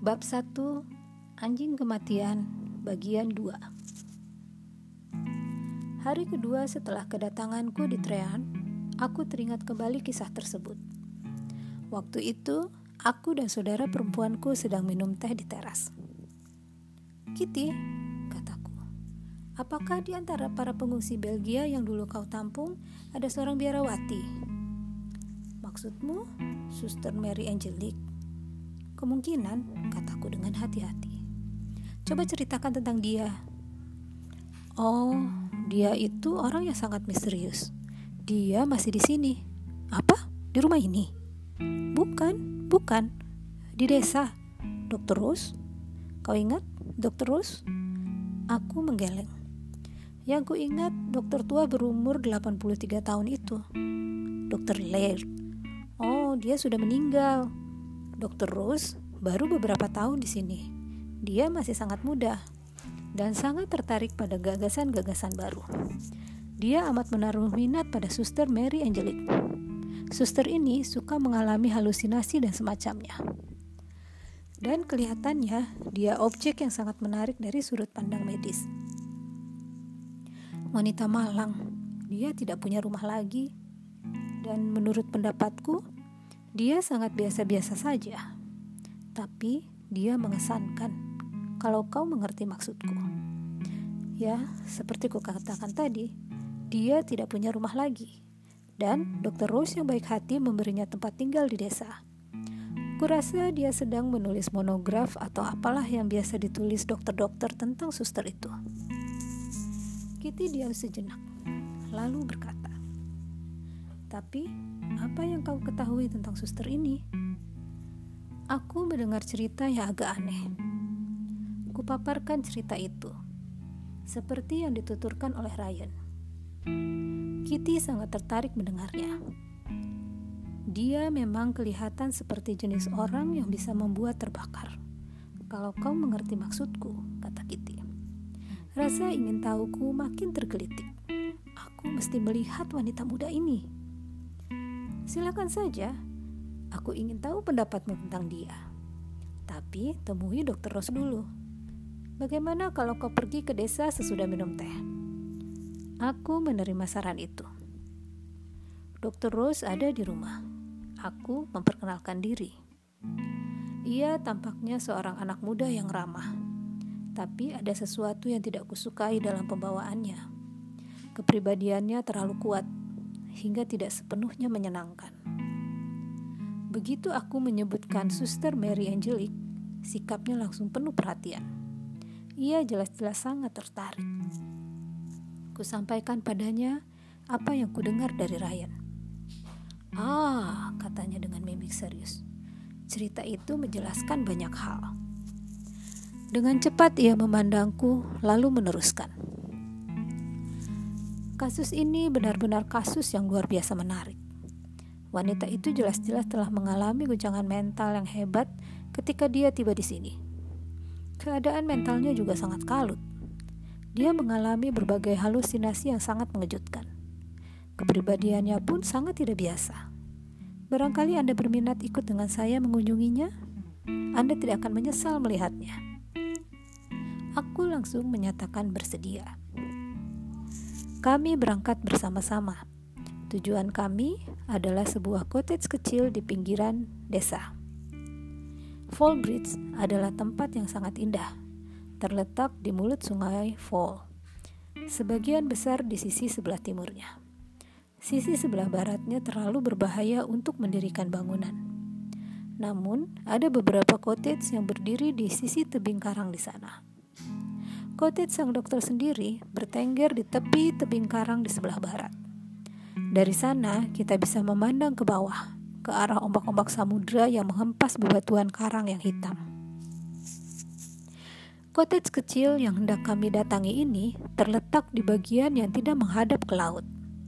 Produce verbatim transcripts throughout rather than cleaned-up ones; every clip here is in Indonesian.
Bab satu, Anjing Kematian, bagian dua. Hari kedua setelah kedatanganku di Trean, aku teringat kembali kisah tersebut. Waktu itu, aku dan saudara perempuanku sedang minum teh di teras. "Kitty," kataku, "apakah di antara para pengungsi Belgia yang dulu kau tampung ada seorang biarawati?" "Maksudmu, Suster Mary Angelique?" "Kemungkinan," kataku dengan hati-hati. "Coba ceritakan tentang dia." "Oh, dia itu orang yang sangat misterius. Dia masih di sini." "Apa? Di rumah ini?" Bukan, bukan. Di desa. Dokter Rose? Kau ingat Dokter Rose?" Aku menggeleng. Yang ku ingat dokter tua berumur delapan puluh tiga tahun itu. Dokter Laird. Oh, dia sudah meninggal. Dokter Rose baru beberapa tahun di sini. Dia masih sangat muda dan sangat tertarik pada gagasan-gagasan baru. Dia amat menaruh minat pada Suster Mary Angelique. Suster ini suka mengalami halusinasi dan semacamnya. Dan kelihatannya dia objek yang sangat menarik dari sudut pandang medis. Wanita malang, dia tidak punya rumah lagi. Dan menurut pendapatku, dia sangat biasa-biasa saja. Tapi dia mengesankan, kalau kau mengerti maksudku. Ya, seperti ku katakan tadi, dia tidak punya rumah lagi. Dan Dokter Rose yang baik hati memberinya tempat tinggal di desa. Kurasa dia sedang menulis monograf atau apalah yang biasa ditulis dokter-dokter tentang suster itu. Kitty diam sejenak, lalu berkata, "Tapi, apa yang kau ketahui tentang suster ini?" Aku mendengar cerita yang agak aneh. Kupaparkan cerita itu, seperti yang dituturkan oleh Ryan. Kitty sangat tertarik mendengarnya. Dia memang kelihatan seperti jenis orang yang bisa membuat terbakar. "Kalau kau mengerti maksudku," kata Kitty. Rasa ingin tahuku makin tergelitik. Aku mesti melihat wanita muda ini. "Silakan saja. Aku ingin tahu pendapatmu tentang dia. Tapi temui Dokter Rose dulu. Bagaimana kalau kau pergi ke desa sesudah minum teh?" Aku menerima saran itu. Dokter Rose ada di rumah. Aku memperkenalkan diri. Ia tampaknya seorang anak muda yang ramah. Tapi ada sesuatu yang tidak kusukai dalam pembawaannya. Kepribadiannya terlalu kuat, hingga tidak sepenuhnya menyenangkan. Begitu aku menyebutkan Suster Mary Angelique, sikapnya langsung penuh perhatian. Ia jelas-jelas sangat tertarik. Kusampaikan padanya apa yang kudengar dari Ryan. "Ah," katanya dengan mimik serius. Cerita itu menjelaskan banyak hal. Dengan cepat ia memandangku, lalu meneruskan. "Kasus ini benar-benar kasus yang luar biasa menarik. Wanita itu jelas-jelas telah mengalami guncangan mental yang hebat ketika dia tiba di sini. Keadaan mentalnya juga sangat kalut. Dia mengalami berbagai halusinasi yang sangat mengejutkan. Kepribadiannya pun sangat tidak biasa. Barangkali Anda berminat ikut dengan saya mengunjunginya? Anda tidak akan menyesal melihatnya." Aku langsung menyatakan bersedia. Kami berangkat bersama-sama. Tujuan kami adalah sebuah cottage kecil di pinggiran desa. Fall Bridge adalah tempat yang sangat indah, terletak di mulut sungai Fall, sebagian besar di sisi sebelah timurnya. Sisi sebelah baratnya terlalu berbahaya untuk mendirikan bangunan. Namun, ada beberapa cottage yang berdiri di sisi tebing karang di sana. Cottage sang dokter sendiri bertengger di tepi tebing karang di sebelah barat. Dari sana, kita bisa memandang ke bawah, ke arah ombak-ombak samudera yang menghempas bebatuan karang yang hitam. Cottage kecil yang hendak kami datangi ini terletak di bagian yang tidak menghadap ke laut.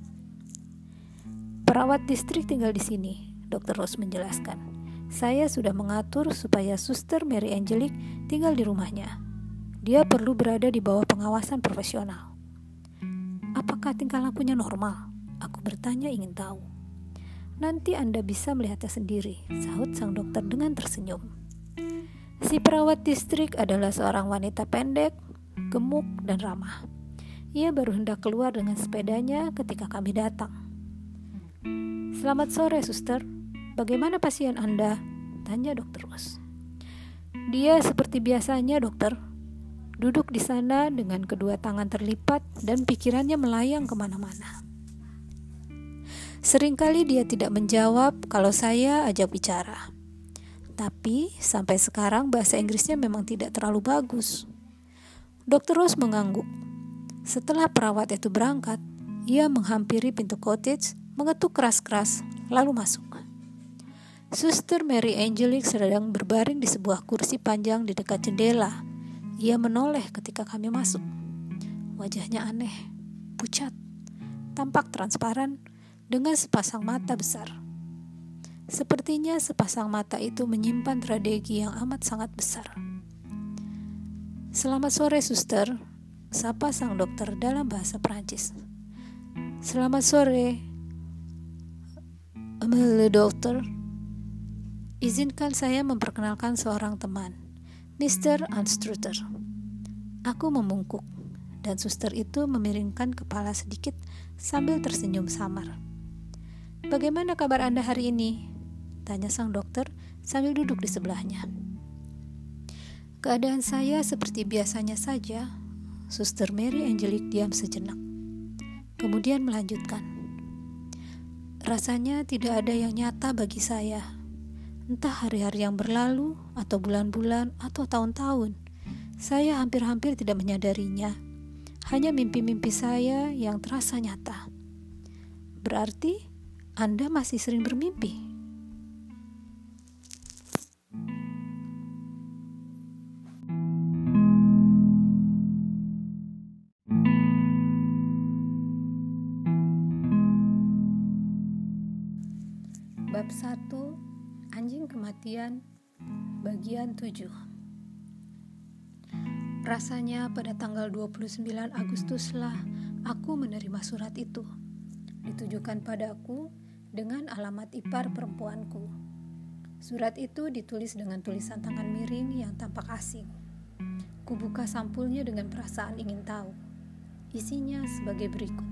"Perawat distrik tinggal di sini," Dokter Rose menjelaskan. "Saya sudah mengatur supaya Suster Mary Angelique tinggal di rumahnya. Dia perlu berada di bawah pengawasan profesional." "Apakah tingkah lakunya normal?" Aku bertanya ingin tahu. "Nanti Anda bisa melihatnya sendiri," sahut sang dokter dengan tersenyum. Si perawat distrik adalah seorang wanita pendek, gemuk, dan ramah. Ia baru hendak keluar dengan sepedanya ketika kami datang. "Selamat sore, suster. Bagaimana pasien Anda?" tanya dokter Rose. "Dia seperti biasanya, dokter. Duduk di sana dengan kedua tangan terlipat dan pikirannya melayang kemana-mana. Seringkali dia tidak menjawab kalau saya ajak bicara. Tapi sampai sekarang bahasa Inggrisnya memang tidak terlalu bagus." dokter Rose mengangguk. Setelah perawat itu berangkat, ia menghampiri pintu cottage, mengetuk keras-keras, lalu masuk. Suster Mary Angelique sedang berbaring di sebuah kursi panjang di dekat jendela. Ia menoleh ketika kami masuk. Wajahnya aneh, pucat, tampak transparan, dengan sepasang mata besar. Sepertinya sepasang mata itu menyimpan tragedi yang amat sangat besar. "Selamat sore, suster," sapa sang dokter dalam bahasa Prancis. "Selamat sore, le dokter. Izinkan saya memperkenalkan seorang teman, mister Anstruter." Aku memungkuk, dan suster itu memiringkan kepala sedikit sambil tersenyum samar. "Bagaimana kabar Anda hari ini?" tanya sang dokter sambil duduk di sebelahnya. "Keadaan saya seperti biasanya saja." Suster Mary Angelique diam sejenak, kemudian melanjutkan. "Rasanya tidak ada yang nyata bagi saya. Entah hari-hari yang berlalu, atau bulan-bulan, atau tahun-tahun, saya hampir-hampir tidak menyadarinya. Hanya mimpi-mimpi saya yang terasa nyata." "Berarti Anda masih sering bermimpi?" Bab satu, Anjing Kematian, bagian tujuh. Rasanya pada tanggal dua puluh sembilan Agustuslah aku menerima surat itu. Ditujukan padaku dengan alamat ipar perempuanku. Surat itu ditulis dengan tulisan tangan miring yang tampak asing. Kubuka sampulnya dengan perasaan ingin tahu. Isinya sebagai berikut.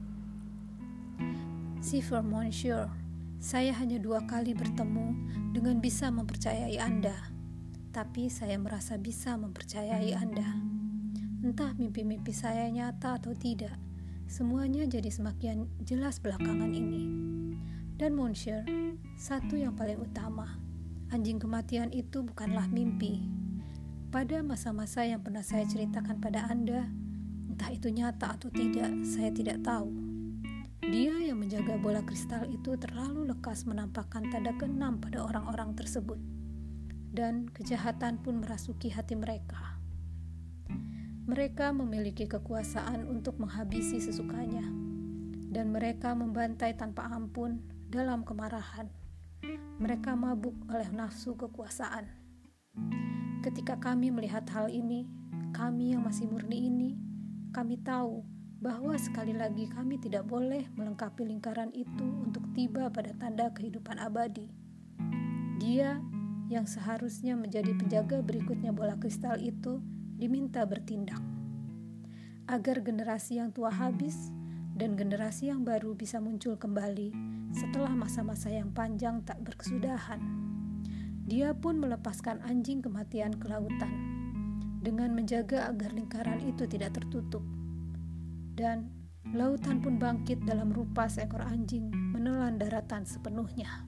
"Sir Monsieur, saya hanya dua kali bertemu dengan bisa mempercayai Anda, tapi saya merasa bisa mempercayai Anda. Entah mimpi-mimpi saya nyata atau tidak, semuanya jadi semakin jelas belakangan ini. Dan Monsieur, satu yang paling utama, anjing kematian itu bukanlah mimpi. Pada masa-masa yang pernah saya ceritakan pada Anda, entah itu nyata atau tidak, saya tidak tahu. Dia yang menjaga bola kristal itu terlalu lekas menampakkan tanda keenam pada orang-orang tersebut, dan kejahatan pun merasuki hati mereka. Mereka memiliki kekuasaan untuk menghabisi sesukanya, dan mereka membantai tanpa ampun dalam kemarahan. Mereka mabuk oleh nafsu kekuasaan. Ketika kami melihat hal ini, kami yang masih murni ini, kami tahu bahwa sekali lagi kami tidak boleh melengkapi lingkaran itu untuk tiba pada tanda kehidupan abadi. Dia yang seharusnya menjadi penjaga berikutnya bola kristal itu diminta bertindak, agar generasi yang tua habis dan generasi yang baru bisa muncul kembali setelah masa-masa yang panjang tak berkesudahan. Dia pun melepaskan anjing kematian ke lautan dengan menjaga agar lingkaran itu tidak tertutup. Dan lautan pun bangkit dalam rupa seekor anjing menelan daratan sepenuhnya.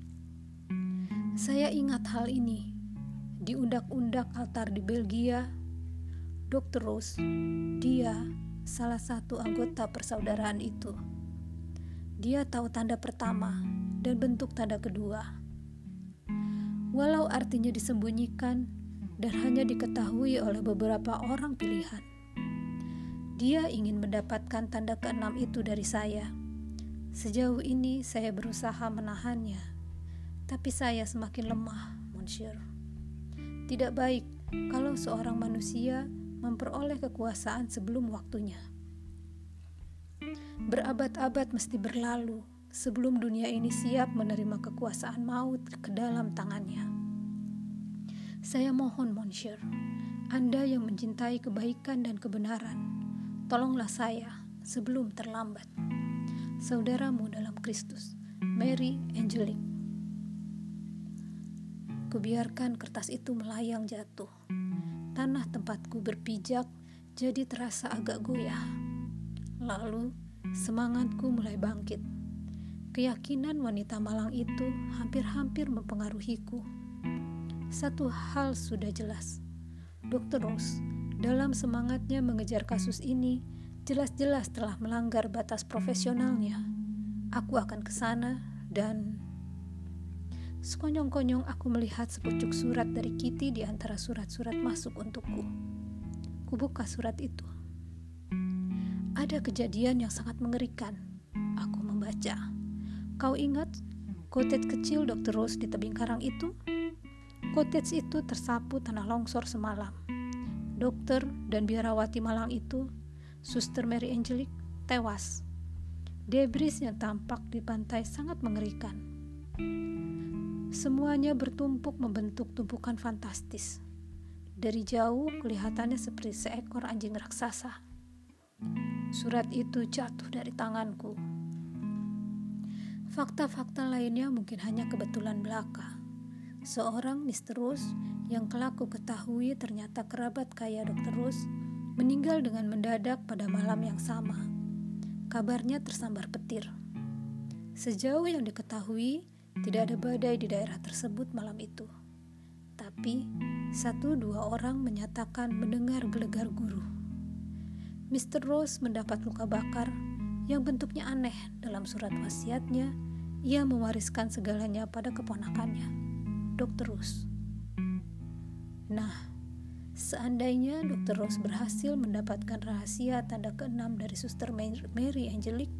Saya ingat hal ini di undak-undak altar di Belgia. dokter Rose, dia salah satu anggota persaudaraan itu. Dia tahu tanda pertama dan bentuk tanda kedua. Walau artinya disembunyikan dan hanya diketahui oleh beberapa orang pilihan. Dia ingin mendapatkan tanda keenam itu dari saya. Sejauh ini saya berusaha menahannya, tapi saya semakin lemah, Monsieur. Tidak baik kalau seorang manusia memperoleh kekuasaan sebelum waktunya. Berabad-abad mesti berlalu sebelum dunia ini siap menerima kekuasaan maut ke dalam tangannya. Saya mohon, Monsieur, Anda yang mencintai kebaikan dan kebenaran, tolonglah saya sebelum terlambat. Saudaramu dalam Kristus, Mary Angelique. Kubiarkan kertas itu melayang jatuh. Tanah tempatku berpijak jadi terasa agak goyah. Lalu semangatku mulai bangkit. Keyakinan wanita malang itu hampir-hampir mempengaruhiku. Satu hal sudah jelas, dokter Rose dalam semangatnya mengejar kasus ini jelas-jelas telah melanggar batas profesionalnya. Aku akan ke sana dan sekonyong-konyong aku melihat sepucuk surat dari Kitty di antara surat-surat masuk untukku. Kubuka surat itu. Ada kejadian yang sangat mengerikan. Aku membaca. Kau ingat cottage kecil dokter Rose di tebing karang itu? Cottage itu tersapu tanah longsor semalam. Dokter dan biarawati malang itu, Suster Mary Angelique, tewas. Debris yang tampak di pantai sangat mengerikan. Semuanya bertumpuk membentuk tumpukan fantastis. Dari jauh kelihatannya seperti seekor anjing raksasa. Surat itu jatuh dari tanganku. Fakta-fakta lainnya mungkin hanya kebetulan belaka. Seorang mister Rose yang kelak ku ketahui ternyata kerabat kaya dokter Rose meninggal dengan mendadak pada malam yang sama. Kabarnya tersambar petir. Sejauh yang diketahui, tidak ada badai di daerah tersebut malam itu. Tapi, satu dua orang menyatakan mendengar gelegar guruh. mister Rose mendapat luka bakar yang bentuknya aneh. Dalam surat wasiatnya, ia mewariskan segalanya pada keponakannya, dokter Rose. Nah, seandainya dokter Rose berhasil mendapatkan rahasia tanda keenam dari Suster Mary Angelique,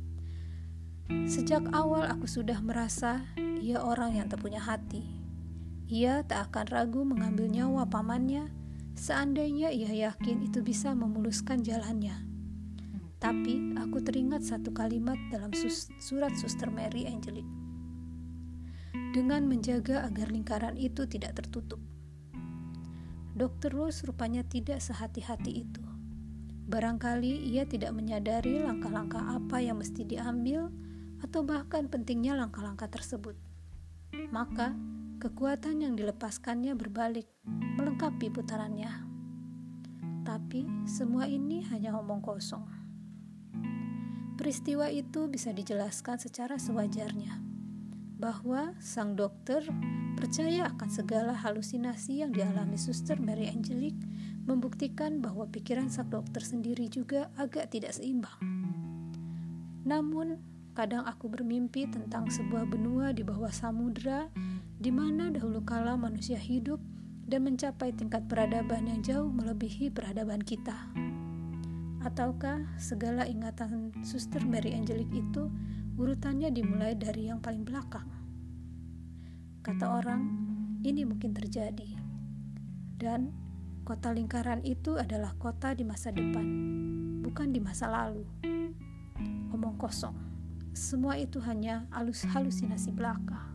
sejak awal aku sudah merasa ia orang yang tak punya hati. Ia tak akan ragu mengambil nyawa pamannya seandainya ia yakin itu bisa memuluskan jalannya. Tapi aku teringat satu kalimat dalam sus- surat Suster Mary Angelique. Dengan menjaga agar lingkaran itu tidak tertutup. dokter Rose rupanya tidak sehati-hati itu. Barangkali ia tidak menyadari langkah-langkah apa yang mesti diambil atau bahkan pentingnya langkah-langkah tersebut. Maka kekuatan yang dilepaskannya berbalik, melengkapi putarannya. Tapi semua ini hanya omong kosong. Peristiwa itu bisa dijelaskan secara sewajarnya, bahwa sang dokter percaya akan segala halusinasi yang dialami Suster Mary Angelique membuktikan bahwa pikiran sang dokter sendiri juga agak tidak seimbang. Namun, kadang aku bermimpi tentang sebuah benua di bawah samudera di mana dahulu kala manusia hidup dan mencapai tingkat peradaban yang jauh melebihi peradaban kita. Ataukah segala ingatan Suster Mary Angelique itu urutannya dimulai dari yang paling belakang? Kata orang, ini mungkin terjadi. Dan kota lingkaran itu adalah kota di masa depan, bukan di masa lalu. Omong kosong. Semua itu hanya halus halusinasi belaka.